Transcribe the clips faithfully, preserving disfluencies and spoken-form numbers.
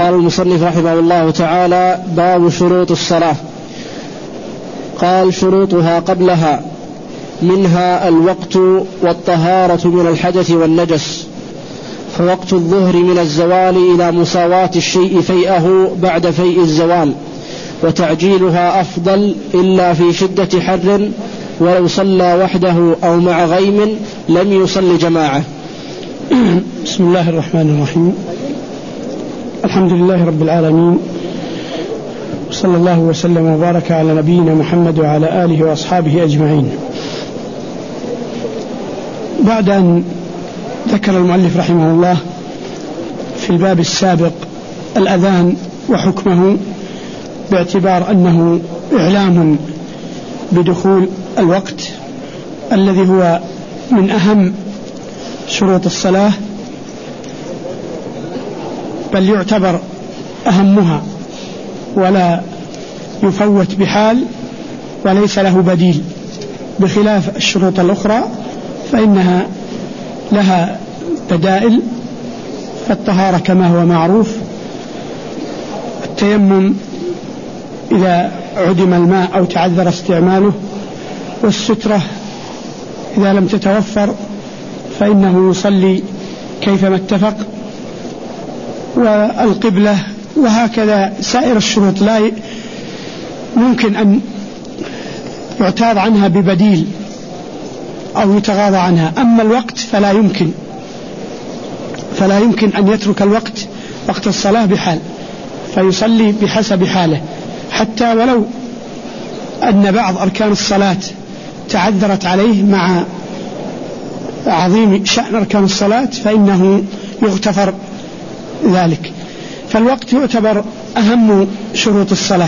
قال المصنف رحمه الله تعالى: باب شروط الصلاة. قال: شروطها قبلها، منها الوقت والطهارة من الحدث والنجس، فوقت الظهر من الزوال إلى مساواة الشيء فيئه بعد فيء الزوال، وتعجيلها أفضل إلا في شدة حر، ولو صلى وحده أو مع غيم لم يصل جماعة. بسم الله الرحمن الرحيم. الحمد لله رب العالمين، صلى الله وسلم وبارك على نبينا محمد وعلى آله وأصحابه أجمعين. بعد أن ذكر المؤلف رحمه الله في الباب السابق الأذان وحكمه باعتبار أنه إعلام بدخول الوقت الذي هو من أهم شروط الصلاة، بل يعتبر أهمها ولا يفوت بحال وليس له بديل، بخلاف الشروط الأخرى فإنها لها بدائل. فالطهارة كما هو معروف، التيمم إذا عدم الماء أو تعذر استعماله، والسترة إذا لم تتوفر فإنه يصلي كيفما اتفق، والقبلة، وهكذا سائر الشروط لا ممكن أن يعتاض عنها ببديل أو يتغاضى عنها. أما الوقت فلا يمكن فلا يمكن أن يترك الوقت وقت الصلاة بحال، فيصلي بحسب حاله، حتى ولو أن بعض أركان الصلاة تعذرت عليه مع عظيم شأن أركان الصلاة فإنه يغتفر ذلك. فالوقت يعتبر أهم شروط الصلاة،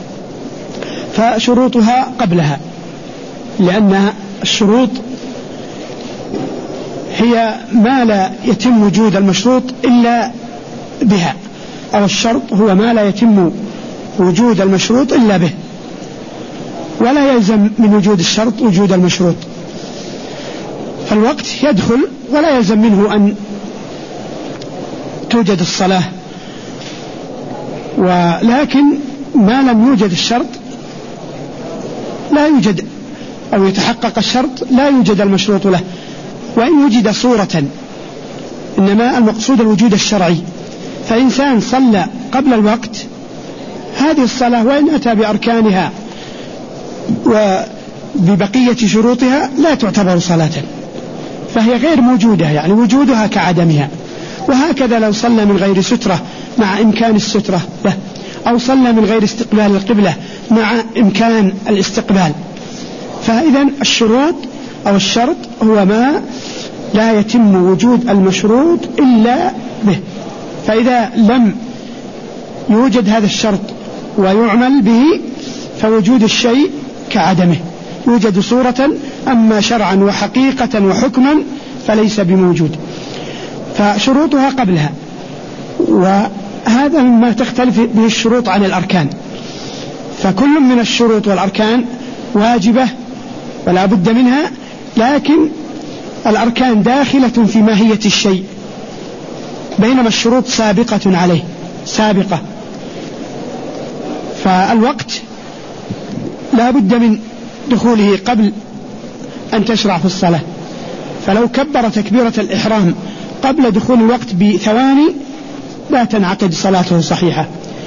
فشروطها قبلها، لأن الشروط هي ما لا يتم وجود المشروط إلا بها، أو الشرط هو ما لا يتم وجود المشروط إلا به، ولا يلزم من وجود الشرط وجود المشروط. فالوقت يدخل ولا يلزم منه أن توجد الصلاة، ولكن ما لم يوجد الشرط لا يوجد، أو يتحقق الشرط لا يوجد المشروط له، وإن وجد صورة، إنما المقصود الوجود الشرعي. فإنسان صلى قبل الوقت، هذه الصلاة وإن أتى بأركانها وببقية شروطها لا تعتبر صلاة، فهي غير موجودة، يعني وجودها كعدمها. وهكذا لو صلى من غير سترة مع إمكان السترة له، أو صلى من غير استقبال القبلة مع إمكان الاستقبال. فإذا الشروط أو الشرط هو ما لا يتم وجود المشروط إلا به، فإذا لم يوجد هذا الشرط ويعمل به فوجود الشيء كعدمه، يوجد صورة، أما شرعا وحقيقة وحكما فليس بموجود. فشروطها قبلها، وهذا مما تختلف به الشروط عن الأركان. فكل من الشروط والأركان واجبة ولا بد منها، لكن الأركان داخلة في ماهية الشيء، بينما الشروط سابقة عليه، سابقة. فالوقت لا بد من دخوله قبل أن تشرع في الصلاة، فلو كبر تكبيرة الإحرام قبل دخول الوقت بثواني لا تنعقد صلاته صحيحة،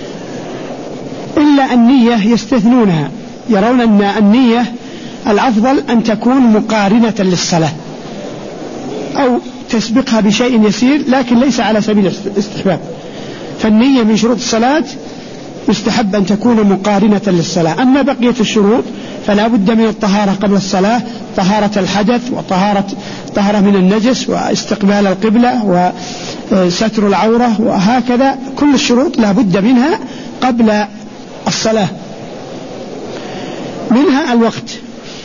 إلا النية يستثنونها، يرون أن النية الأفضل أن تكون مقارنة للصلاة أو تسبقها بشيء يسير، لكن ليس على سبيل الاستحباب. فالنية من شروط الصلاة يستحب أن تكون مقارنة للصلاة. أما بقية الشروط فلا بد من الطهارة قبل الصلاة، طهارة الحدث وطهارة طهارة من النجس واستقبال القبلة وستر العورة، وهكذا كل الشروط لا بد منها قبل الصلاة. منها الوقت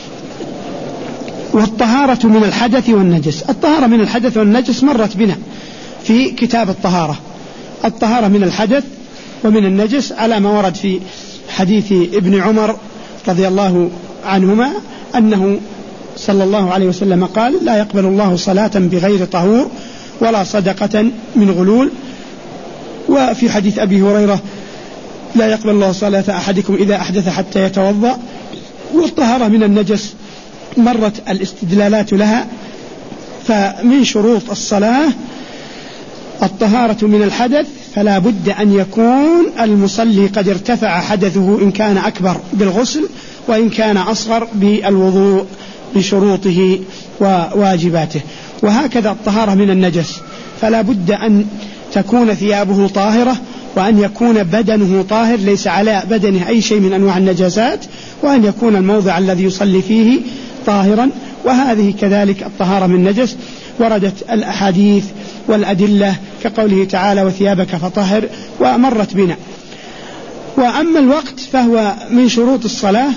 والطهارة من الحدث والنجس. الطهارة من الحدث والنجس مرت بنا في كتاب الطهارة. الطهارة من الحدث ومن النجس على ما ورد في حديث ابن عمر رضي الله عنهما أنه صلى الله عليه وسلم قال: لا يقبل الله صلاة بغير طهور ولا صدقة من غلول وفي حديث أبي هريرة لا يقبل الله صلاة أحدكم إذا أحدث حتى يتوضأ. والطهارة من النجس مرت الاستدلالات لها. فمن شروط الصلاة الطهارة من الحدث، فلا بد أن يكون المصلي قد ارتفع حدثه إن كان أكبر بالغسل، وإن كان أصغر بالوضوء بشروطه وواجباته. وهكذا الطهارة من النجس، فلا بد أن تكون ثيابه طاهرة، وأن يكون بدنه طاهر ليس على بدنه أي شيء من أنواع النجاسات، وأن يكون الموضع الذي يصلي فيه طاهرا. وهذه كذلك الطهارة من النجس وردت الأحاديث والأدلة كقوله تعالى وثيابك فطهر، ومرت بنا. وأما الوقت فهو من شروط الصلاة،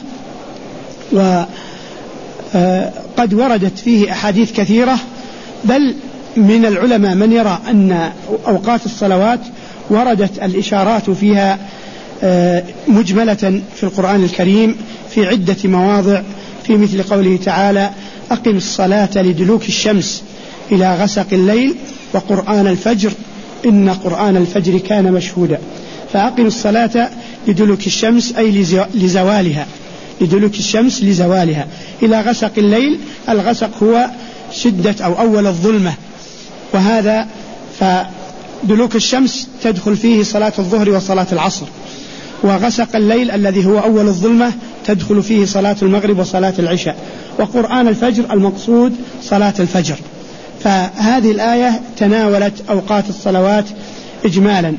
وقد وردت فيه أحاديث كثيرة، بل من العلماء من يرى أن أوقات الصلوات وردت الإشارات فيها مجملة في القرآن الكريم في عدة مواضع، في مثل قوله تعالى أقم الصلاة لدلوك الشمس إلى غسق الليل وقرآن الفجر إن قرآن الفجر كان مشهودا. فأقم الصلاة لدلوك الشمس أي لزوالها، لدلوك الشمس لزوالها، إلى غسق الليل. الغسق هو شدة أو أول الظلمة، وهذا فدلوك الشمس تدخل فيه صلاة الظهر وصلاة العصر. وغسق الليل الذي هو أول الظلمة تدخل فيه صلاة المغرب وصلاة العشاء. وقرآن الفجر المقصود صلاة الفجر. فهذه الآية تناولت أوقات الصلوات إجمالا.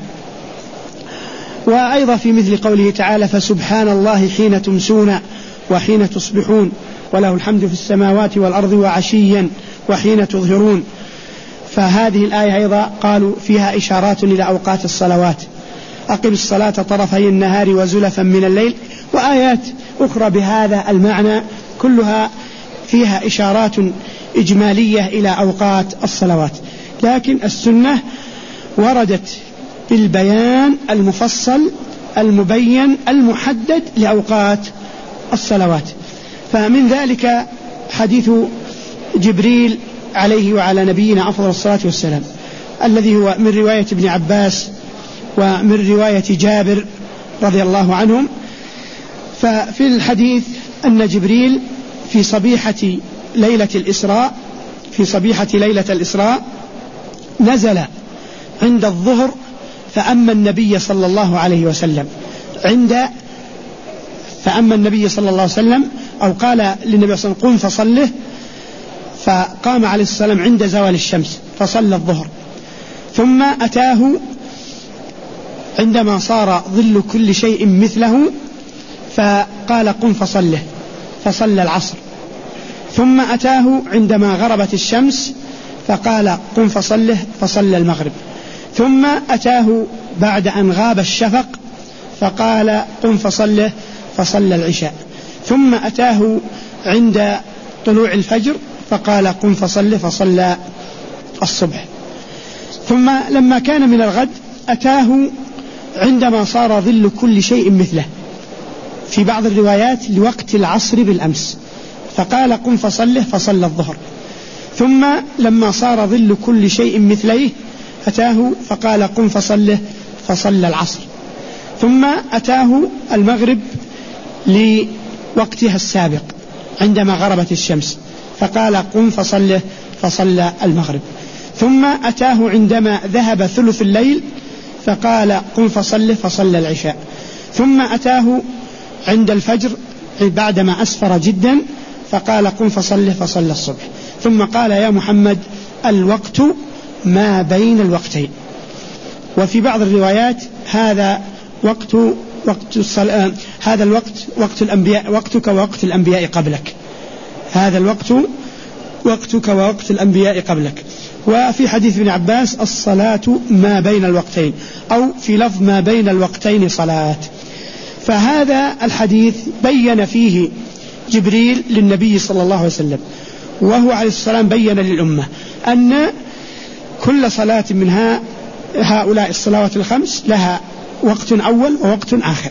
وأيضا في مثل قوله تعالى فسبحان الله حين تمسون وحين تصبحون وله الحمد في السماوات والأرض وعشيا وحين تظهرون. فهذه الآية أيضا قالوا فيها إشارات إلى أوقات الصلوات. أقم الصلاة طرفي النهار وزلفا من الليل، وآيات أخرى بهذا المعنى كلها فيها إشارات إجمالية إلى أوقات الصلوات. لكن السنة وردت بالبيان المفصل المبين المحدد لأوقات الصلوات. فمن ذلك حديث جبريل عليه وعلى نبينا أفضل الصلاة والسلام، الذي هو من رواية ابن عباس ومن رواية جابر رضي الله عنهم. ففي الحديث أن جبريل في صبيحة ليلة الإسراء في صبيحة ليلة الإسراء نزل عند الظهر فأما النبي صلى الله عليه وسلم عند فأما النبي صلى الله عليه وسلم أو قال للنبي صلى الله عليه وسلم قم فصله، فقام عليه السلام عند زوال الشمس فصلى الظهر. ثم أتاه عندما صار ظل كل شيء مثله فقال قم فصله فصلى العصر. ثم أتاه عندما غربت الشمس فقال قم فصله فصلى المغرب. ثم أتاه بعد أن غاب الشفق فقال قم فصله فصلى العشاء. ثم أتاه عند طلوع الفجر فقال قم فصله فصلى الصبح. ثم لما كان من الغد أتاه عندما صار ظل كل شيء مثله، في بعض الروايات لوقت العصر بالأمس، فقال قم فصله فصلى الظهر. ثم لما صار ظل كل شيء مثليه أتاه فقال قم فصله فصلى العصر. ثم أتاه المغرب لوقتها السابق عندما غربت الشمس فقال قم فصله فصلى المغرب. ثم أتاه عندما ذهب ثلث الليل فقال قم فصله فصلى العشاء. ثم أتاه عند الفجر بعدما أسفر جدا فقال قم فصله فصلى الصبح. ثم قال يا محمد الوقت ما بين الوقتين. وفي بعض الروايات هذا وقت وقت الصلاة، هذا الوقت وقت الأنبياء، وقتك ووقت الأنبياء قبلك، هذا الوقت وقتك ووقت الأنبياء قبلك. وفي حديث ابن عباس الصلاة ما بين الوقتين، أو في لفظ ما بين الوقتين صلاة. فهذا الحديث بين فيه جبريل للنبي صلى الله عليه وسلم، وهو عليه السلام بين للأمة أن كل صلاة منها هؤلاء الصلوات الخمس لها وقت أول ووقت آخر.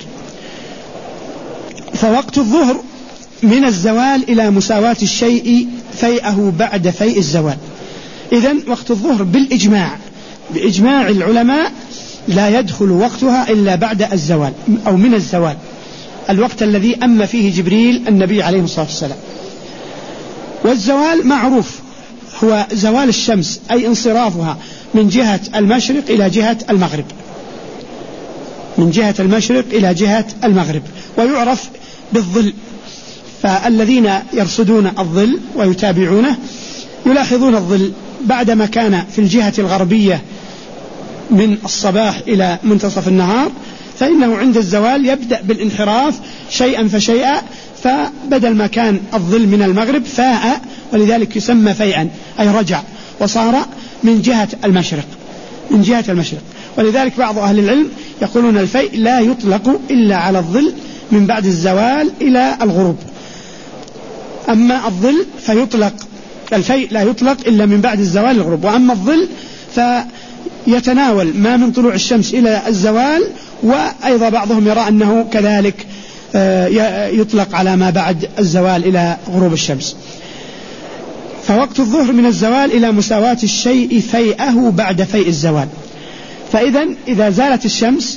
فوقت الظهر من الزوال إلى مساواة الشيء فيئه بعد فيء الزوال. إذن وقت الظهر بالإجماع بإجماع العلماء لا يدخل وقتها إلا بعد الزوال أو من الزوال، الوقت الذي أم فيه جبريل النبي عليه الصلاة والسلام. والزوال معروف هو زوال الشمس، أي انصرافها من جهة المشرق إلى جهة المغرب، من جهة المشرق إلى جهة المغرب، ويعرف بالظل. فالذين يرصدون الظل ويتابعونه يلاحظون الظل بعدما كان في الجهة الغربية من الصباح إلى منتصف النهار، فإنه عند الزوال يبدأ بالانحراف شيئا فشيئا، فبدل ما كان الظل من المغرب فاء، ولذلك يسمى فيئا أي رجع، وصار من جهة المشرق، من جهة المشرق. ولذلك بعض أهل العلم يقولون الفيء لا يطلق إلا على الظل من بعد الزوال إلى الغروب، أما الظل فيطلق، الفيء لا يطلق إلا من بعد الزوال إلى الغروب، وأما الظل فيتناول ما من طلوع الشمس إلى الزوال، وأيضا بعضهم يرى أنه كذلك يطلق على ما بعد الزوال إلى غروب الشمس. فوقت الظهر من الزوال إلى مساواة الشيء فيئه بعد فيء الزوال. فإذا إذا زالت الشمس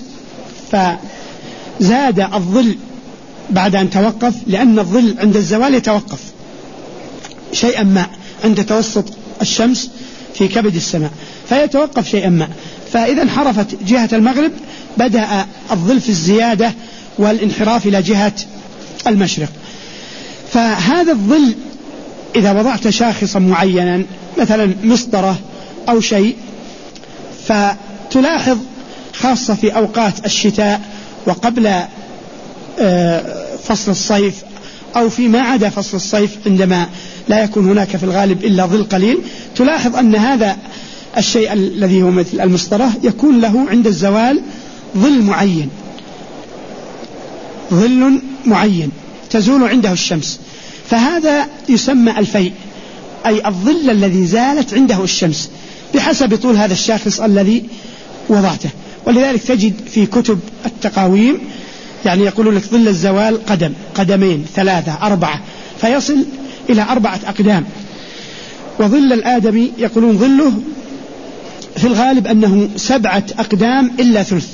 فزاد الظل بعد أن توقف، لأن الظل عند الزوال يتوقف شيئا ما عند توسط الشمس في كبد السماء، فيتوقف شيئا ما، فإذا انحرفت جهة المغرب بدأ الظل في الزيادة والانحراف إلى جهة المشرق. فهذا الظل إذا وضعت شاخصا معينا مثلا مسطرة أو شيء، فتلاحظ خاصة في أوقات الشتاء وقبل فصل الصيف أو فيما عدا فصل الصيف عندما لا يكون هناك في الغالب إلا ظل قليل، تلاحظ أن هذا الشيء الذي هو مثل المسطرة يكون له عند الزوال ظل معين، ظل معين تزول عنده الشمس، فهذا يسمى الفيء، أي الظل الذي زالت عنده الشمس بحسب طول هذا الشاخص الذي وضعته. ولذلك تجد في كتب التقاويم يعني يقولون لك ظل الزوال قدم، قدمين، ثلاثة، أربعة، فيصل إلى أربعة أقدام. وظل الآدمي يقولون ظله في الغالب أنه سبعة أقدام إلا ثلث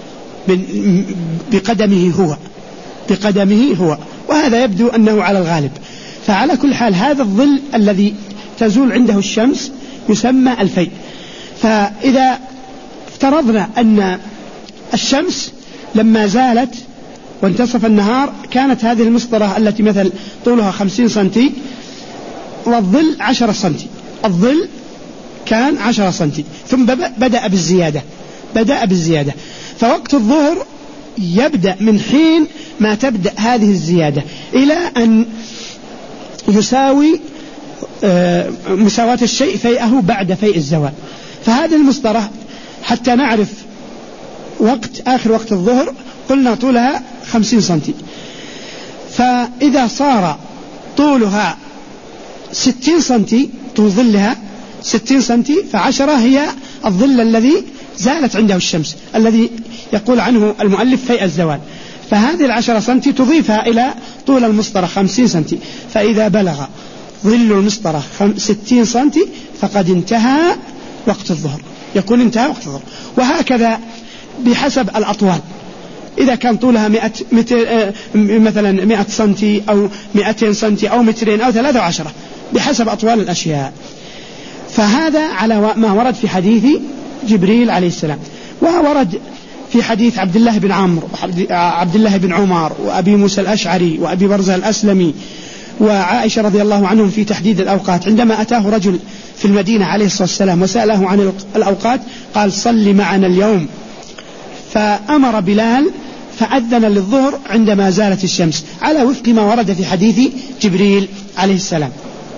بقدمه هو، بقدمه هو، وهذا يبدو أنه على الغالب. فعلى كل حال هذا الظل الذي تزول عنده الشمس يسمى الفيء. فإذا افترضنا أن الشمس لما زالت وانتصف النهار كانت هذه المسطرة التي مثل طولها خمسين سنتي والظل عشرة سنتي، الظل كان عشرة سنتي، ثم بدأ بالزيادة، بدأ بالزيادة. فوقت الظهر يبدأ من حين ما تبدأ هذه الزيادة إلى أن يساوي مساواة الشيء فيئه بعد فيء الزوال. فهذه المسطرة حتى نعرف وقت آخر وقت الظهر قلنا طولها خمسين سنتي، فإذا صار طولها ستين سنتي، طول ظلها ستين سنتي، فعشرة هي الظل الذي زالت عنده الشمس الذي يقول عنه المؤلف فيء الزوال. فهذه العشرة سنتي تضيفها إلى طول المسطرة خمسين سنتي، فإذا بلغ ظل المسطرة ستين سنتي فقد انتهى وقت الظهر، يكون انتهى وقت الظهر. وهكذا بحسب الأطوال، إذا كان طولها مئة متر مثلا مئة سنتي أو مئتين سنتي أو مترين أو ثلاثة وعشرة بحسب أطوال الأشياء. فهذا على ما ورد في حديث جبريل عليه السلام، وورد في حديث عبد الله بن عمرو وعبد الله بن عمر وأبي موسى الأشعري وأبي برزة الأسلمي وعائشة رضي الله عنهم في تحديد الأوقات. عندما أتاه رجل في المدينة عليه الصلاة والسلام وسأله عن الأوقات قال صل معنا اليوم، فأمر بلال فأذن للظهر عندما زالت الشمس على وفق ما ورد في حديث جبريل عليه السلام.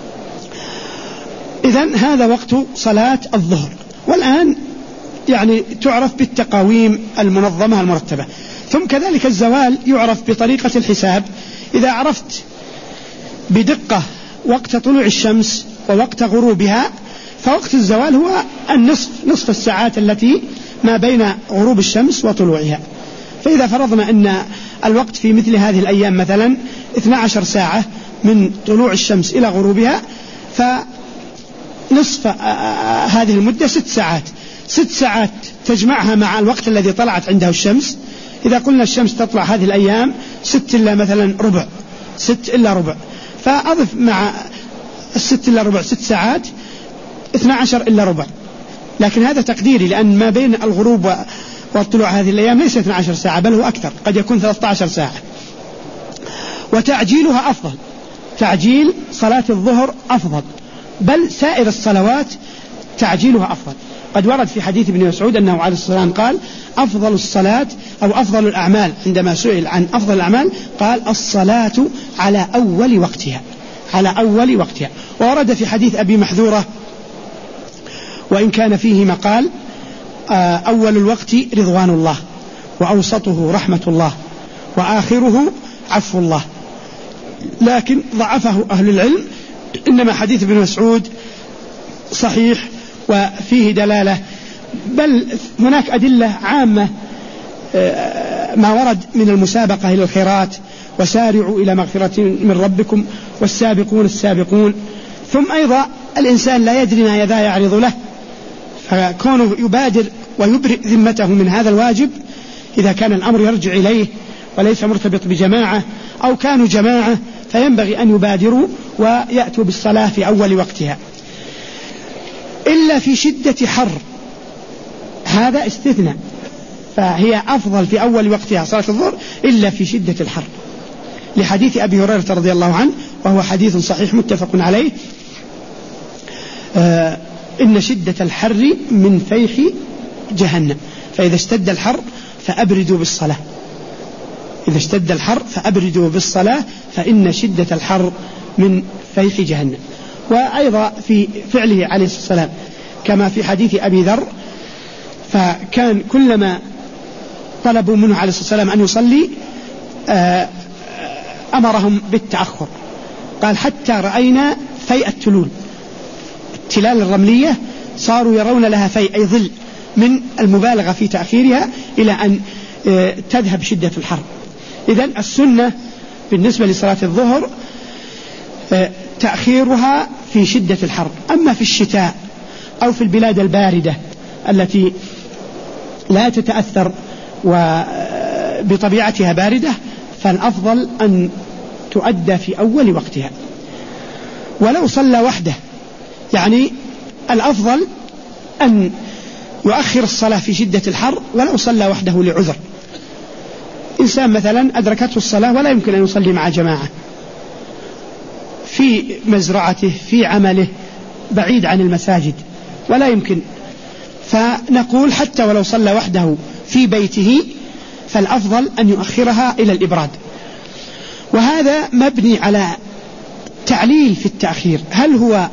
إذن هذا وقت صلاة الظهر. والآن يعني تعرف بالتقاويم المنظمة المرتبة. ثم كذلك الزوال يعرف بطريقة الحساب. إذا عرفت بدقة وقت طلوع الشمس ووقت غروبها، فوقت الزوال هو النصف، نصف الساعات التي ما بين غروب الشمس وطلوعها. فإذا فرضنا أن الوقت في مثل هذه الأيام مثلا اثنتا عشرة ساعة من طلوع الشمس إلى غروبها، فنصف هذه المدة ست ساعات. ست ساعات تجمعها مع الوقت الذي طلعت عنده الشمس. إذا قلنا الشمس تطلع هذه الأيام ست إلا مثلا ربع، ست إلا ربع، فأضف مع الست إلا ربع ست ساعات، اثنا عشر إلا ربع. لكن هذا تقديري، لأن ما بين الغروب والطلوع هذه الأيام ليس اثنا عشر ساعة، بل هو أكثر، قد يكون ثلاثة عشر ساعة. وتعجيلها أفضل، تعجيل صلاة الظهر أفضل، بل سائر الصلوات تعجيلها أفضل. قد ورد في حديث ابن مسعود أنه عليه الصلاة والسلام قال: أفضل الصلاة أو أفضل الأعمال، عندما سئل عن أفضل الأعمال قال: الصلاة على أول وقتها، على أول وقتها. وورد في حديث أبي محذورة وإن كان فيه مقال: أول الوقت رضوان الله، وأوسطه رحمة الله، وآخره عفو الله. لكن ضعفه أهل العلم، إنما حديث ابن مسعود صحيح وفيه دلالة، بل هناك أدلة عامة ما ورد من المسابقة إلى الخيرات: وسارعوا إلى مغفرة من ربكم والسابقون السابقون. ثم أيضا الإنسان لا يدري ما يذا يعرض له، فكونه يبادر ويبرئ ذمته من هذا الواجب إذا كان الأمر يرجع إليه وليس مرتبط بجماعة، أو كانوا جماعة فينبغي أن يبادروا ويأتوا بالصلاة في أول وقتها، إلا في شدة حر، هذا استثناء، فهي أفضل في أول وقتها صلاة الظهر إلا في شدة الحر، لحديث أبي هريرة رضي الله عنه، وهو حديث صحيح متفق عليه: آه إن شدة الحر من فيح جهنم، فإذا اشتد الحر فأبردوا بالصلاة، إذا اشتد الحر فأبردوا بالصلاة فإن شدة الحر من فيح جهنم. وأيضا في فعله عليه الصلاة والسلام كما في حديث أبي ذر، فكان كلما طلبوا منه عليه الصلاة والسلام أن يصلي أمرهم بالتأخر، قال: حتى رأينا فيء التلول، التلال الرملية صاروا يرون لها فيء أي ظل، من المبالغة في تأخيرها إلى أن تذهب شدة الحر. إذن السنة بالنسبة لصلاة الظهر تأخيرها في شدة الحر. أما في الشتاء أو في البلاد الباردة التي لا تتأثر وبطبيعتها باردة، فالأفضل أن تؤدى في أول وقتها. ولو صلى وحده، يعني الأفضل أن يؤخر الصلاة في شدة الحر ولو صلى وحده لعذر. إنسان مثلا أدركته الصلاة ولا يمكن أن يصلي مع جماعة، في مزرعته، في عمله، بعيد عن المساجد، ولا يمكن، فنقول حتى ولو صلى وحده في بيته فالأفضل أن يؤخرها إلى الإبراد. وهذا مبني على تعليل في التأخير، هل هو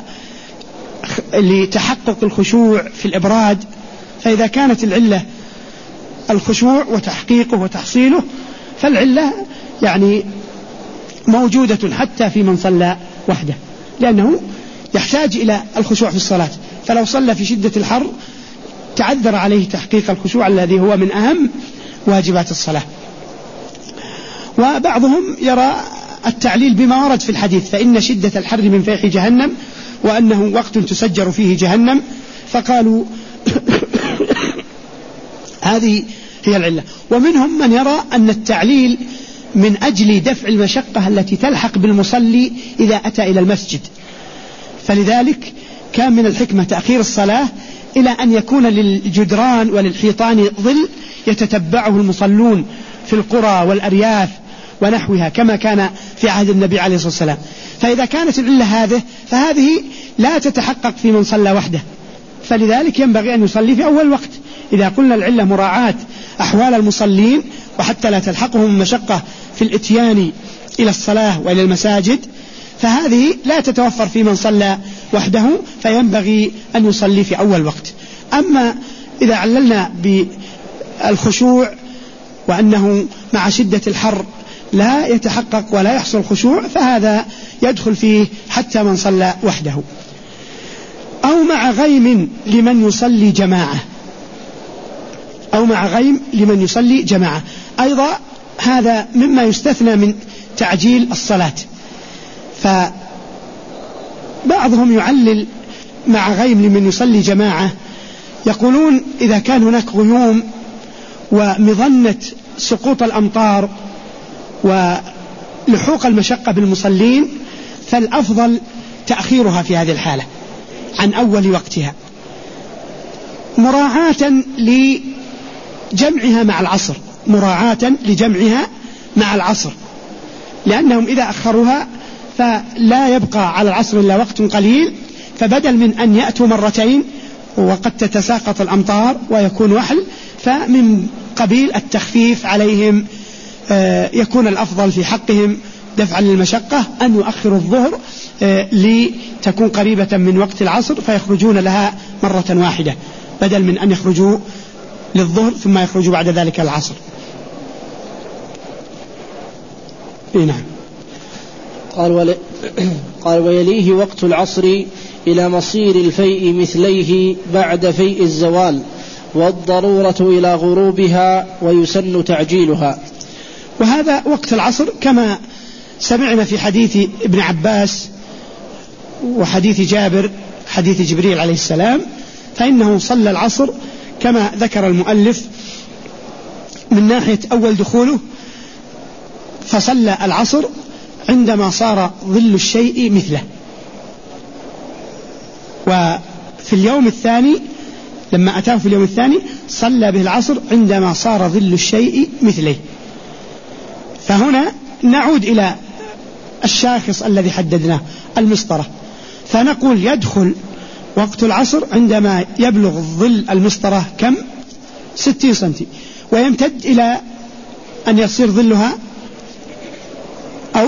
لتحقق الخشوع في الإبراد؟ فإذا كانت العلة الخشوع وتحقيقه وتحصيله فالعلة يعني موجودة حتى في من صلى وحده، لأنه يحتاج إلى الخشوع في الصلاة، فلو صلى في شدة الحر تعذر عليه تحقيق الخشوع الذي هو من أهم واجبات الصلاة. وبعضهم يرى التعليل بما ورد في الحديث: فإن شدة الحر من فيح جهنم، وأنه وقت تسجر فيه جهنم، فقالوا هذه هي العلة. ومنهم من يرى أن التعليل من أجل دفع المشقة التي تلحق بالمصلي إذا أتى إلى المسجد، فلذلك كان من الحكمة تأخير الصلاة إلى أن يكون للجدران وللحيطان ظل يتتبعه المصلون في القرى والأرياف ونحوها، كما كان في عهد النبي عليه الصلاة والسلام. فإذا كانت العلة هذه فهذه لا تتحقق في من صلى وحده، فلذلك ينبغي أن يصلي في أول وقت. إذا قلنا العلة مراعاة أحوال المصلين وحتى لا تلحقهم مشقة في الإتيان إلى الصلاة وإلى المساجد، فهذه لا تتوفر في من صلى وحده، فينبغي أن يصلي في أول وقت. أما إذا عللنا بالخشوع وأنه مع شدة الحر لا يتحقق ولا يحصل خشوع، فهذا يدخل فيه حتى من صلى وحده. أو مع غيم لمن يصلي جماعة، أو مع غيم لمن يصلي جماعة أيضا هذا مما يستثنى من تعجيل الصلاة. فبعضهم يعلل مع غيم لمن يصلي جماعة يقولون إذا كان هناك غيوم ومظنة سقوط الأمطار ولحوق المشقة بالمصلين فالأفضل تأخيرها في هذه الحالة عن أول وقتها، مراعاة لجمعها مع العصر مراعاة لجمعها مع العصر لأنهم إذا أخروها فلا يبقى على العصر إلا وقت قليل، فبدل من أن يأتوا مرتين وقد تتساقط الأمطار ويكون وحل، فمن قبيل التخفيف عليهم يكون الأفضل في حقهم دفعا للمشقة أن يؤخروا الظهر لتكون قريبة من وقت العصر فيخرجون لها مرة واحدة بدل من أن يخرجوا للظهر ثم يخرجوا بعد ذلك العصر. نعم. قال, ول... قال ويليه وقت العصر إلى مصير الفيء مثليه بعد فيء الزوال، والضرورة إلى غروبها ويسن تعجيلها. وهذا وقت العصر كما سمعنا في حديث ابن عباس وحديث جابر حديث جبريل عليه السلام، فإنه صلى العصر كما ذكر المؤلف من ناحية أول دخوله، فصلى العصر عندما صار ظل الشيء مثله، وفي اليوم الثاني لما أتاه في اليوم الثاني صلى به العصر عندما صار ظل الشيء مثله. فهنا نعود إلى الشاخص الذي حددناه المسطرة، فنقول يدخل وقت العصر عندما يبلغ ظل المسطرة كم؟ ستين سنتي، ويمتد إلى أن يصير ظلها أو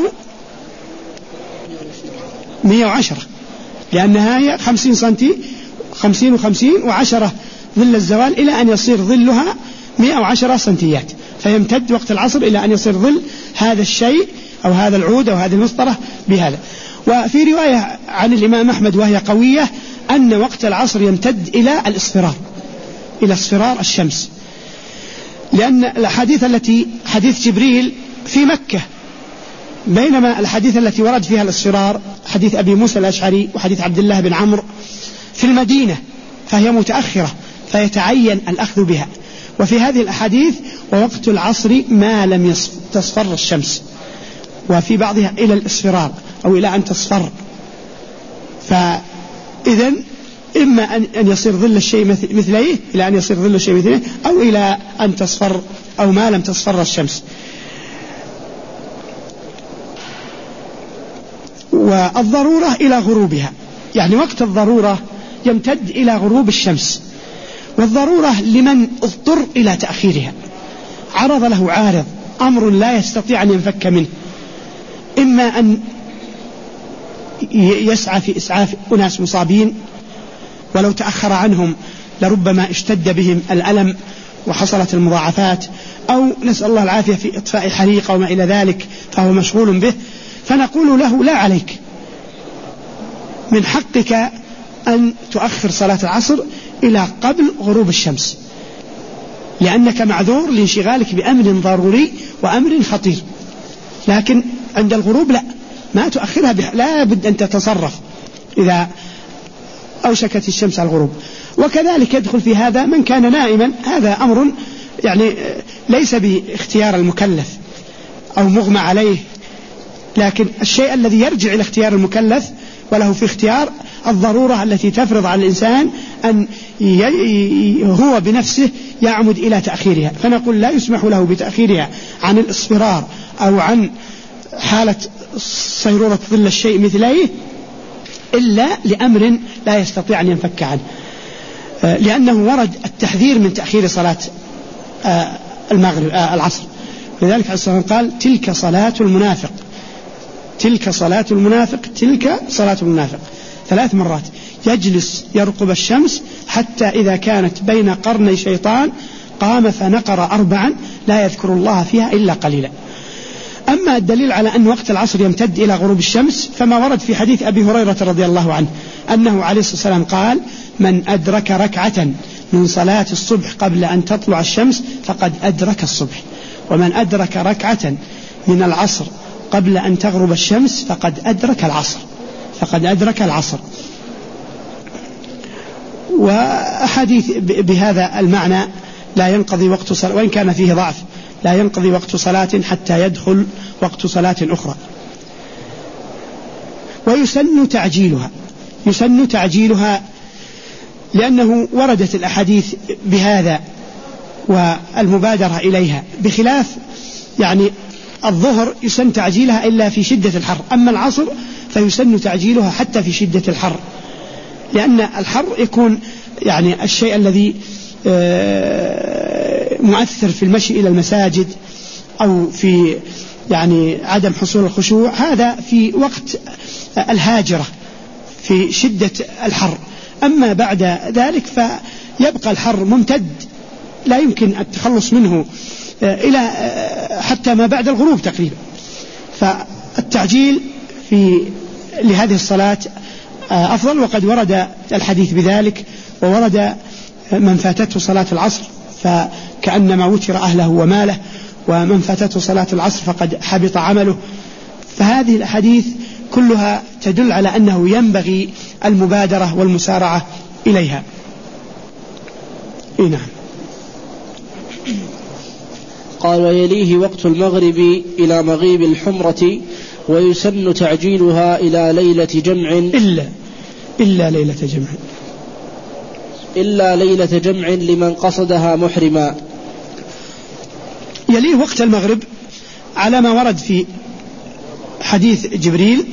مئة وعشرة، لأنها هي خمسين سنتي، خمسين وخمسين وعشرة ظل الزوال إلى أن يصير ظلها مئة وعشرة سنتيات، فيمتد وقت العصر إلى أن يصير ظل هذا الشيء أو هذا العود أو هذه المسطرة بهذا. وفي رواية عن الإمام أحمد وهي قوية أن وقت العصر يمتد إلى الإصفرار، إلى اصفرار الشمس، لأن الحديث التي حديث جبريل في مكة، بينما الحديث التي ورد فيها الاصفرار حديث أبي موسى الأشعري وحديث عبد الله بن عمرو في المدينة، فهي متأخرة فيتعين الأخذ بها. وفي هذه الأحاديث ووقت العصر ما لم تصفر الشمس، وفي بعضها إلى الإصفرار أو إلى أن تصفر، فإذن إما أن يصير ظل الشيء مثليه إلى أن يصير ظل الشيء مثليه أو إلى أن تصفر أو ما لم تصفر الشمس. والضرورة إلى غروبها، يعني وقت الضرورة يمتد إلى غروب الشمس، والضرورة لمن اضطر إلى تأخيرها، عرض له عارض أمر لا يستطيع أن ينفك منه، إما أن يسعى في إسعاف أناس مصابين ولو تأخر عنهم لربما اشتد بهم الألم وحصلت المضاعفات، أو نسأل الله العافية في إطفاء حريق وما إلى ذلك فهو مشغول به، فنقول له لا عليك، من حقك أن تؤخر صلاة العصر إلى قبل غروب الشمس، لأنك معذور لانشغالك بأمر ضروري وأمر خطير. لكن عند الغروب لا، ما تؤخرها، لا بد أن تتصرف إذا أوشكت الشمس على الغروب. وكذلك يدخل في هذا من كان نائما، هذا أمر يعني ليس باختيار المكلف أو مغمى عليه، لكن الشيء الذي يرجع إلى اختيار المكلف وله في اختيار الضرورة التي تفرض على الإنسان أن هو بنفسه يعمد إلى تأخيرها، فنقول لا يسمح له بتأخيرها عن الإصفرار أو عن حالة صيرورة ظل الشيء مثليه إلا لأمر لا يستطيع أن ينفك عنه، لأنه ورد التحذير من تأخير صلاة المغرب العصر، لذلك عليه الصلاة والسلام قال تلك صلاة المنافق، تلك صلاة المنافق، تلك صلاة المنافق ثلاث مرات، يجلس يرقب الشمس حتى إذا كانت بين قرني شيطان قام فنقر أربعا لا يذكر الله فيها إلا قليلا. أما الدليل على أن وقت العصر يمتد إلى غروب الشمس فما ورد في حديث أبي هريرة رضي الله عنه أنه عليه الصلاة والسلام قال من أدرك ركعة من صلاة الصبح قبل أن تطلع الشمس فقد أدرك الصبح، ومن أدرك ركعة من العصر قبل أن تغرب الشمس فقد أدرك العصر، فقد أدرك العصر. وأحاديث بهذا المعنى لا ينقضي وقت صلاة، وإن كان فيه ضعف، لا ينقضي وقت صلاة حتى يدخل وقت صلاة أخرى. ويسن تعجيلها، يسن تعجيلها لأنه وردت الأحاديث بهذا والمبادرة إليها، بخلاف يعني الظهر يسن تعجيلها إلا في شدة الحر، أما العصر فيسن تعجيلها حتى في شدة الحر، لأن الحر يكون يعني الشيء الذي مؤثر في المشي إلى المساجد أو في يعني عدم حصول الخشوع، هذا في وقت الهاجرة في شدة الحر. أما بعد ذلك فيبقى الحر ممتد لا يمكن التخلص منه إلى حتى ما بعد الغروب تقريبا. فالتعجيل في لهذه الصلاة أفضل، وقد ورد الحديث بذلك، وورد من فاتته صلاة العصر فكأنما وتر أهله وماله، ومن فاتته صلاة العصر فقد حبط عمله. فهذه الأحاديث كلها تدل على أنه ينبغي المبادرة والمسارعة إليها. إيه نعم. قال: ويليه وقت المغرب إلى مغيب الحمرة، ويسن تعجيلها إلى ليلة جمع إلا إلا ليلة جمع إلا ليلة جمع لمن قصدها محرما. يليه وقت المغرب على ما ورد في حديث جبريل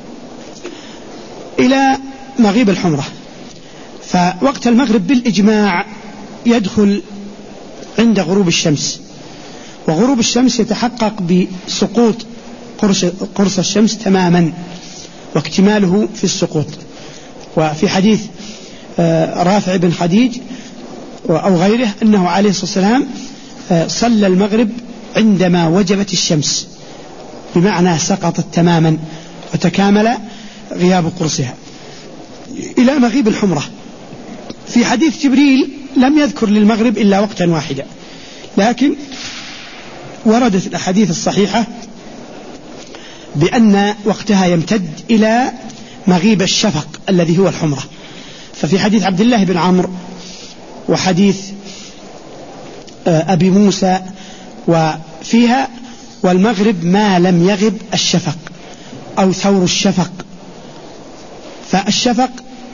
إلى مغيب الحمرة. فوقت المغرب بالإجماع يدخل عند غروب الشمس، وغروب الشمس يتحقق بسقوط قرص, قرص الشمس تماما واكتماله في السقوط. وفي حديث رافع بن خديج أو غيره أنه عليه الصلاة والسلام صلى المغرب عندما وجبت الشمس، بمعنى سقطت تماما وتكامل غياب قرصها إلى مغيب الحمرة. في حديث جبريل لم يذكر للمغرب إلا وقتا واحدا، لكن وردت الأحاديث الصحيحة بأن وقتها يمتد إلى مغيب الشفق الذي هو الحمرة. ففي حديث عبد الله بن عمرو وحديث أبي موسى وفيها: والمغرب ما لم يغب الشفق أو ثور الشفق. فالشفق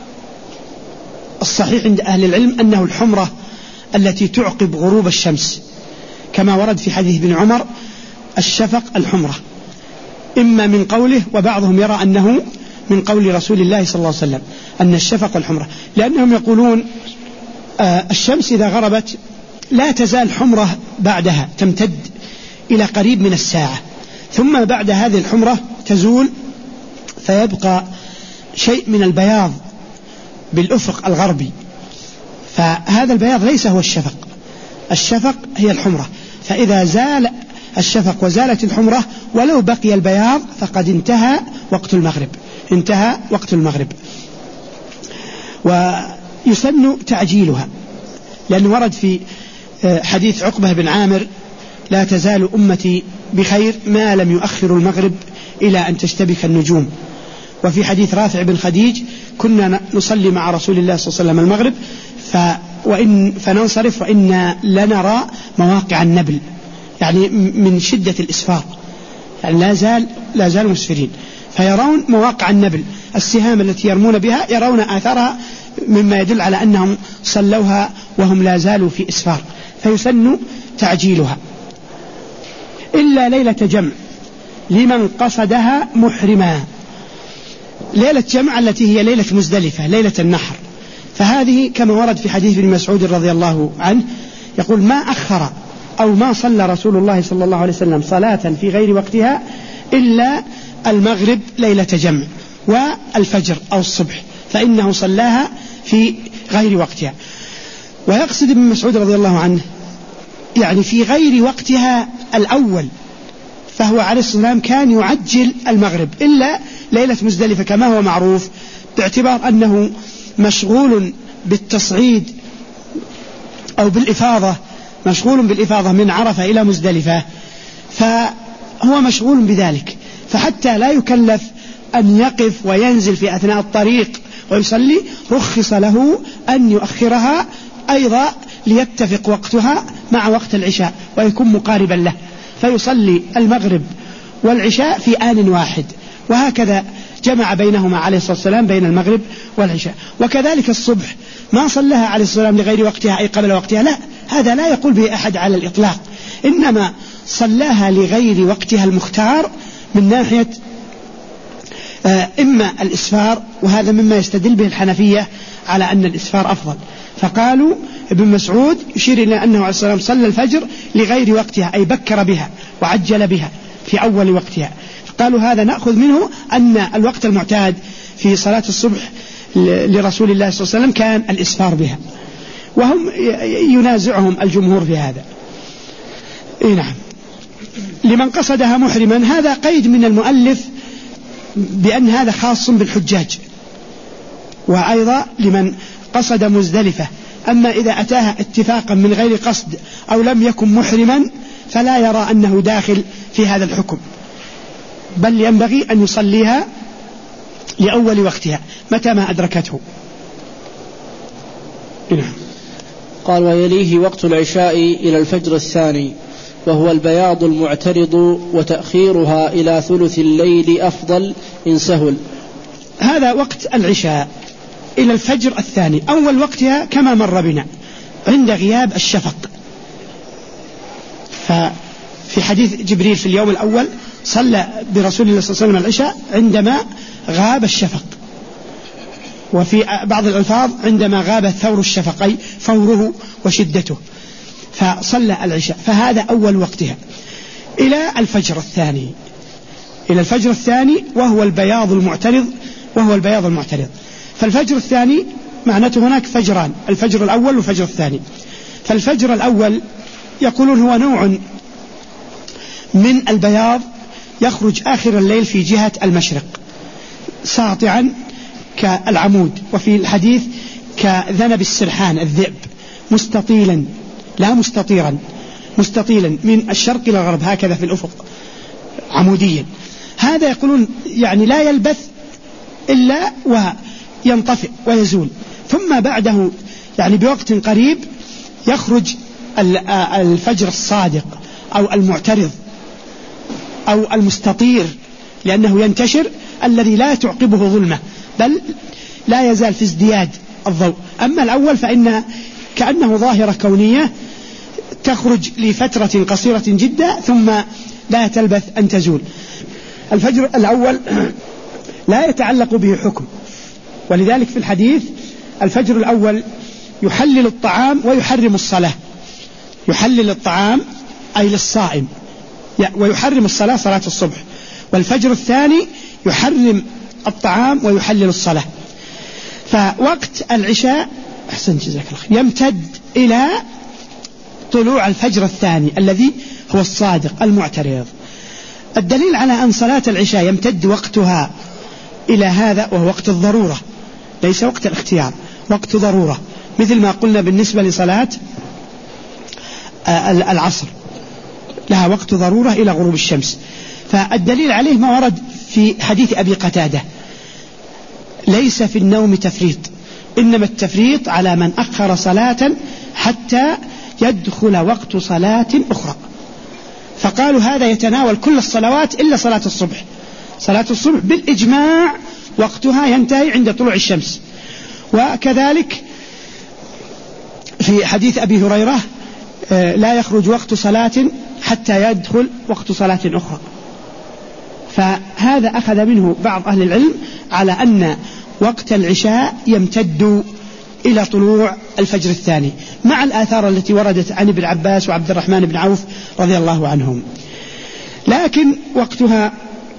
الصحيح عند أهل العلم أنه الحمرة التي تعقب غروب الشمس، كما ورد في حديث ابن عمر: الشفق الحمرة، إما من قوله، وبعضهم يرى أنه من قول رسول الله صلى الله عليه وسلم أن الشفق الحمرة، لأنهم يقولون آه الشمس إذا غربت لا تزال حمرة بعدها تمتد إلى قريب من الساعة، ثم بعد هذه الحمرة تزول فيبقى شيء من البياض بالأفق الغربي، فهذا البياض ليس هو الشفق، الشفق هي الحمرة. فإذا زال الشفق وزالت الحمرة ولو بقي البياض فقد انتهى وقت المغرب، انتهى وقت المغرب. ويسن تعجيلها، لأن ورد في حديث عقبة بن عامر: لا تزال أمتي بخير ما لم يؤخر المغرب إلى أن تشتبك النجوم. وفي حديث رافع بن خديج: كنا نصلي مع رسول الله صلى الله عليه وسلم المغرب ف وإن فننصرف وإنا لنرى مواقع النبل، يعني من شدة الإسفار، يعني لا زال لا زالوا مسفرين، فيرون مواقع النبل، السهام التي يرمون بها يرون آثارها، مما يدل على أنهم صلوها وهم لا زالوا في إسفار، فيسن تعجيلها. إلا ليلة جمع لمن قصدها محرما. ليلة جمع التي هي ليلة مزدلفة، ليلة النحر، فهذه كما ورد في حديث ابن مسعود رضي الله عنه يقول: ما أخر أو ما صلى رسول الله صلى الله عليه وسلم صلاة في غير وقتها إلا المغرب ليلة جمع والفجر أو الصبح، فإنه صلاها في غير وقتها. ويقصد ابن مسعود رضي الله عنه يعني في غير وقتها الأول، فهو عليه الصلاة والسلام كان يعجل المغرب إلا ليلة مزدلفة كما هو معروف، باعتبار أنه مشغول بالتصعيد أو بالإفاضة، مشغول بالإفاضة من عرفة إلى مزدلفة، فهو مشغول بذلك، فحتى لا يكلف أن يقف وينزل في أثناء الطريق ويصلي رخص له أن يؤخرها أيضا ليتفق وقتها مع وقت العشاء ويكون مقاربا له، فيصلي المغرب والعشاء في آن واحد، وهكذا جمع بينهما عليه الصلاة والسلام بين المغرب والعشاء. وكذلك الصبح ما صلىها عليه الصلاة والسلام لغير وقتها أي قبل وقتها، لا، هذا لا يقول به أحد على الإطلاق، إنما صلىها لغير وقتها المختار من ناحية إما الإسفار، وهذا مما يستدل به الحنفية على أن الإسفار أفضل. فقالوا ابن مسعود يشير إلى أنه عليه الصلاة والسلام صلى الفجر لغير وقتها أي بكر بها وعجل بها في أول وقتها. قالوا هذا نأخذ منه أن الوقت المعتاد في صلاة الصبح لرسول الله صلى الله عليه وسلم كان الإسفار بها، وهم ينازعهم الجمهور في هذا. إيه نعم. لمن قصدها محرما، هذا قيد من المؤلف بأن هذا خاص بالحجاج، وأيضا لمن قصد مزدلفة. أما إذا أتاها اتفاقا من غير قصد أو لم يكن محرما فلا يرى أنه داخل في هذا الحكم، بل ينبغي أن يصليها لأول وقتها متى ما أدركته. نعم. قال ويليه وقت العشاء إلى الفجر الثاني، وهو البياض المعترض، وتأخيرها إلى ثلث الليل أفضل إن سهل. هذا وقت العشاء إلى الفجر الثاني، أول وقتها كما مر بنا عند غياب الشفق. ففي حديث جبريل في اليوم الأول صلى برسول الله صلى الله عليه وسلم العشاء عندما غاب الشفق، وفي بعض الألفاظ عندما غاب ثور الشفق أي فوره وشدته، فصلى العشاء، فهذا أول وقتها إلى الفجر الثاني، إلى الفجر الثاني وهو البياض المعترض، وهو البياض المعترض. فالفجر الثاني معناته هناك فجران، الفجر الأول والفجر الثاني. فالفجر الأول يقولون هو نوع من البياض يخرج آخر الليل في جهة المشرق ساطعا كالعمود، وفي الحديث كذنب السرحان الذئب، مستطيلا لا مستطيرا، مستطيلا من الشرق إلى الغرب هكذا في الأفق عموديا. هذا يقولون يعني لا يلبث إلا وينطفئ ويزول، ثم بعده يعني بوقت قريب يخرج الفجر الصادق أو المعترض أو المستطير، لأنه ينتشر الذي لا تعقبه ظلمة بل لا يزال في ازدياد الضوء. أما الأول فإن كأنه ظاهرة كونية تخرج لفترة قصيرة جدا ثم لا تلبث أن تزول. الفجر الأول لا يتعلق به حكم، ولذلك في الحديث الفجر الأول يحلل الطعام ويحرم الصلاة، يحلل الطعام أي للصائم، ويحرم الصلاة صلاة الصبح. والفجر الثاني يحرم الطعام ويحلل الصلاة. فوقت العشاء أحسن جزاك الله خير يمتد إلى طلوع الفجر الثاني الذي هو الصادق المعترض. الدليل على أن صلاة العشاء يمتد وقتها إلى هذا وهو وقت الضرورة، ليس وقت الاختيار، وقت ضرورة، مثل ما قلنا بالنسبة لصلاة العصر لها وقت ضرورة إلى غروب الشمس. فالدليل عليه ما ورد في حديث أبي قتادة: ليس في النوم تفريط، إنما التفريط على من أخر صلاة حتى يدخل وقت صلاة أخرى. فقالوا هذا يتناول كل الصلوات إلا صلاة الصبح. صلاة الصبح بالإجماع وقتها ينتهي عند طلوع الشمس. وكذلك في حديث أبي هريرة لا يخرج وقت صلاة حتى يدخل وقت صلاة أخرى. فهذا أخذ منه بعض أهل العلم على أن وقت العشاء يمتد إلى طلوع الفجر الثاني، مع الآثار التي وردت عن ابن عباس وعبد الرحمن بن عوف رضي الله عنهم. لكن وقتها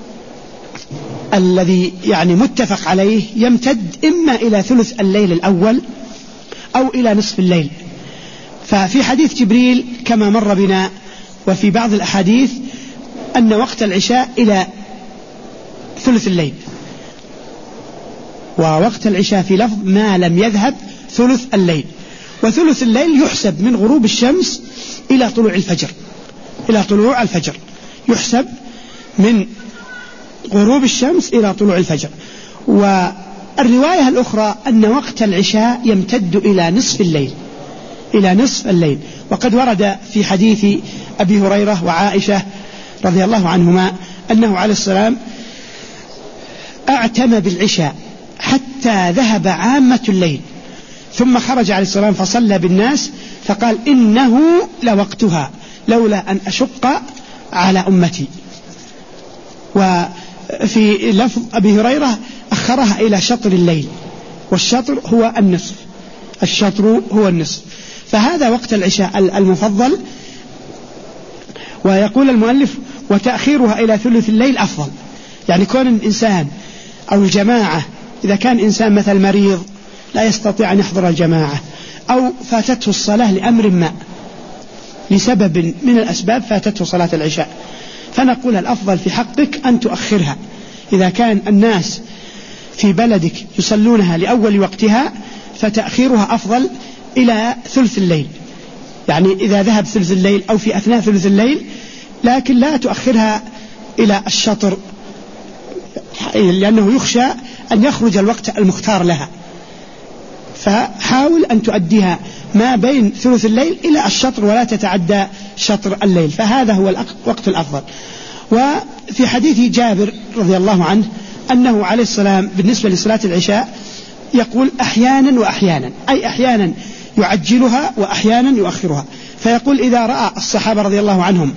الذي يعني متفق عليه يمتد إما إلى ثلث الليل الأول أو إلى نصف الليل. ففي حديث جبريل كما مر بنا وفي بعض الأحاديث أن وقت العشاء إلى ثلث الليل، ووقت العشاء في لفظ ما لم يذهب ثلث الليل. وثلث الليل يحسب من غروب الشمس إلى طلوع الفجر، إلى طلوع الفجر يحسب من غروب الشمس إلى طلوع الفجر. الرواية الأخرى أن وقت العشاء يمتد إلى نصف الليل، إلى نصف الليل. وقد ورد في حديث أبي هريرة وعائشة رضي الله عنهما أنه عليه السلام أعتم بالعشاء حتى ذهب عامة الليل، ثم خرج عليه السلام فصلى بالناس فقال إنه لوقتها لولا أن أشق على أمتي. وفي لفظ أبي هريرة أخرها إلى شطر الليل، والشطر هو النصف، الشطر هو النصف. فهذا وقت العشاء المفضل. ويقول المؤلف وتأخيرها إلى ثلث الليل أفضل، يعني كون الإنسان أو الجماعة إذا كان إنسان مثل مريض لا يستطيع أن يحضر الجماعة أو فاتته الصلاة لأمر ما، لسبب من الأسباب فاتته صلاة العشاء، فنقول الأفضل في حقك أن تؤخرها. إذا كان الناس في بلدك يصلونها لأول وقتها فتأخيرها أفضل إلى ثلث الليل، يعني إذا ذهب ثلث الليل أو في أثناء ثلث الليل، لكن لا تؤخرها إلى الشطر لأنه يخشى أن يخرج الوقت المختار لها. فحاول أن تؤديها ما بين ثلث الليل إلى الشطر ولا تتعدى شطر الليل، فهذا هو الوقت الأفضل. وفي حديث جابر رضي الله عنه أنه عليه السلام بالنسبة لصلاة العشاء يقول أحيانا وأحيانا، أي أحيانا يعجلها وأحيانا يؤخرها. فيقول إذا رأى الصحابة رضي الله عنهم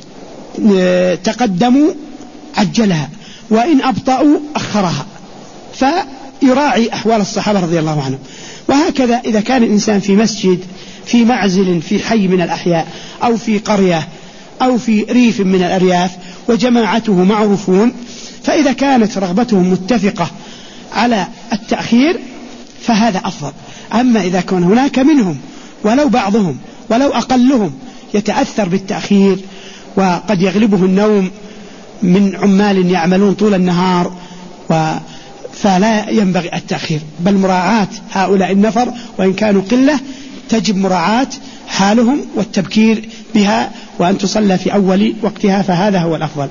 تقدموا عجلها، وإن أبطأوا أخرها، فيراعي أحوال الصحابة رضي الله عنهم. وهكذا إذا كان الإنسان في مسجد في معزل في حي من الأحياء أو في قرية أو في ريف من الأرياف وجماعته معروفون، فإذا كانت رغبتهم متفقة على التأخير فهذا أفضل. أما إذا كان هناك منهم ولو بعضهم ولو أقلهم يتأثر بالتأخير وقد يغلبه النوم من عمال يعملون طول النهار، فلا ينبغي التأخير، بل مراعاة هؤلاء النفر وإن كانوا قلة تجب مراعاة حالهم والتبكير بها وأن تصلى في أول وقتها، فهذا هو الأفضل.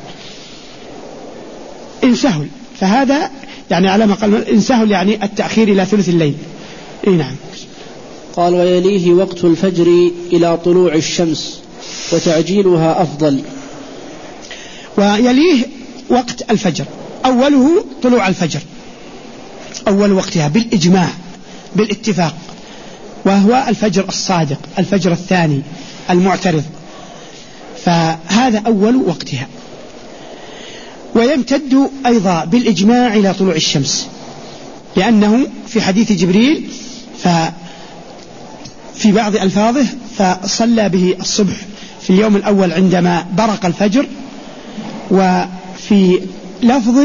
إن سهل فهذا يعني على ما قال إن سهل يعني التأخير إلى ثلث الليل. إيه نعم. قال ويليه وقت الفجر إلى طلوع الشمس وتعجيلها أفضل. ويليه وقت الفجر أوله طلوع الفجر، أول وقتها بالإجماع بالاتفاق، وهو الفجر الصادق الفجر الثاني المعترض، فهذا أول وقتها. ويمتد أيضا بالإجماع إلى طلوع الشمس، لأنه في حديث جبريل ففي بعض ألفاظه فصلى به الصبح في اليوم الأول عندما برق الفجر، وفي لفظ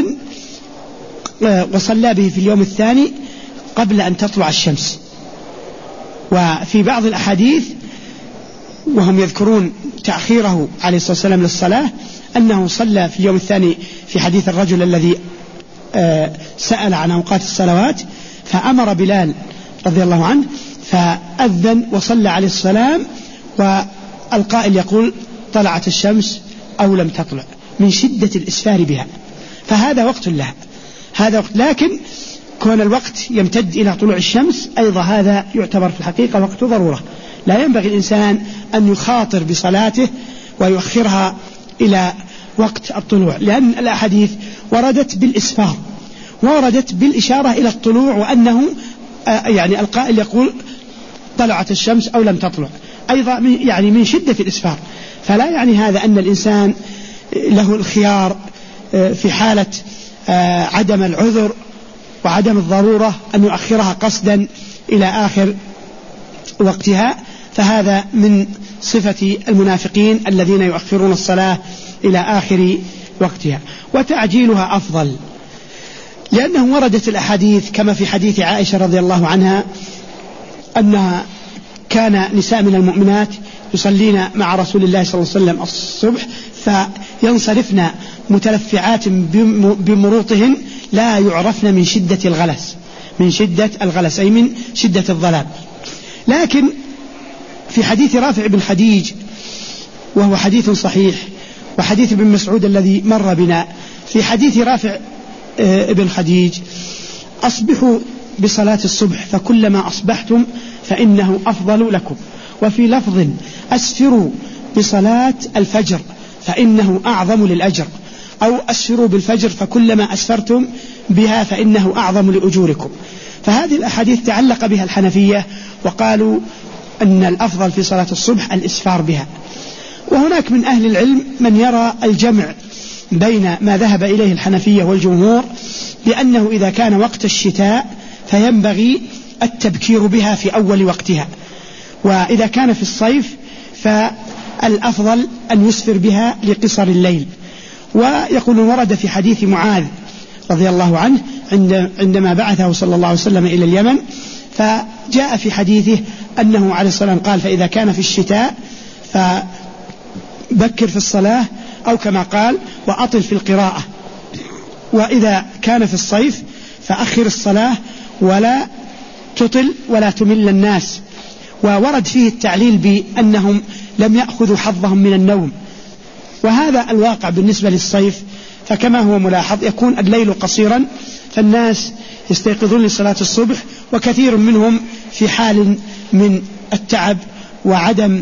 وصلى به في اليوم الثاني قبل أن تطلع الشمس. وفي بعض الأحاديث وهم يذكرون تأخيره عليه الصلاة والسلام للصلاة أنه صلى في اليوم الثاني في حديث الرجل الذي سأل عن أوقات الصلوات، فأمر بلال رضي الله عنه فأذن وصلى عليه السلام، والقائل يقول طلعت الشمس أو لم تطلع من شدة الإسفار بها، فهذا وقت لها، هذا وقت. لكن كون الوقت يمتد إلى طلوع الشمس أيضا هذا يعتبر في الحقيقة وقت ضرورة، لا ينبغي الإنسان أن يخاطر بصلاته ويؤخرها إلى وقت الطلوع، لأن الأحاديث وردت بالإسفار وردت بالإشارة إلى الطلوع، وأنه يعني القائل يقول طلعت الشمس أو لم تطلع أيضا يعني من شدة الإسفار. فلا يعني هذا أن الإنسان له الخيار في حالة عدم العذر وعدم الضرورة أن يؤخرها قصدا إلى آخر وقتها، فهذا من صفة المنافقين الذين يؤخرون الصلاة إلى آخر وقتها. وتعجيلها أفضل، لأنه وردت الأحاديث كما في حديث عائشة رضي الله عنها أنها كان نساء من المؤمنات يصلين مع رسول الله صلى الله عليه وسلم الصبح فينصرفن متلفعات بمروطهن لا يعرفن من شدة الغلس من شدة الغلس أي من شدة الظلام. لكن في حديث رافع بن خديج وهو حديث صحيح، وحديث ابن مسعود الذي مر بنا، في حديث رافع بن خديج أصبحوا بصلاة الصبح فكلما أصبحتم فإنه أفضل لكم. وفي لفظ أسفروا بصلاة الفجر فإنه أعظم للأجر، أو أسفروا بالفجر فكلما أسفرتم بها فإنه أعظم لأجوركم. فهذه الأحاديث تعلق بها الحنفية وقالوا أن الأفضل في صلاة الصبح الإسفار بها. وهناك من أهل العلم من يرى الجمع بين ما ذهب إليه الحنفية والجمهور بأنه إذا كان وقت الشتاء فينبغي التبكير بها في أول وقتها، وإذا كان في الصيف فالأفضل أن يسفر بها لقصر الليل. ويقول ورد في حديث معاذ رضي الله عنه عندما بعثه صلى الله عليه وسلم إلى اليمن، فجاء في حديثه أنه عليه الصلاة والسلام قال فإذا كان في الشتاء فبكر في الصلاة، أو كما قال وأطل في القراءة، وإذا كان في الصيف فأخر الصلاة ولا تطل ولا تمل الناس. وورد فيه التعليل بأنهم لم يأخذوا حظهم من النوم، وهذا الواقع بالنسبة للصيف. فكما هو ملاحظ يكون الليل قصيرا فالناس يستيقظون لصلاة الصبح، وكثير منهم في حال من التعب وعدم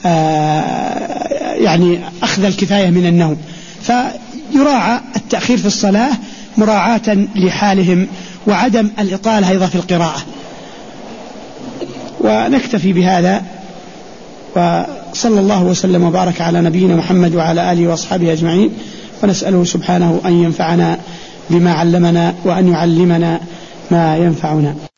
آه يعني أخذ الكفاية من النوم، فيراعى التأخير في الصلاة مراعاة لحالهم وعدم الإطالة أيضا في القراءة. ونكتفي بهذا، وصلى الله وسلم وبارك على نبينا محمد وعلى آله وأصحابه أجمعين، ونسأله سبحانه أن ينفعنا بما علمنا وأن يعلمنا ما ينفعنا.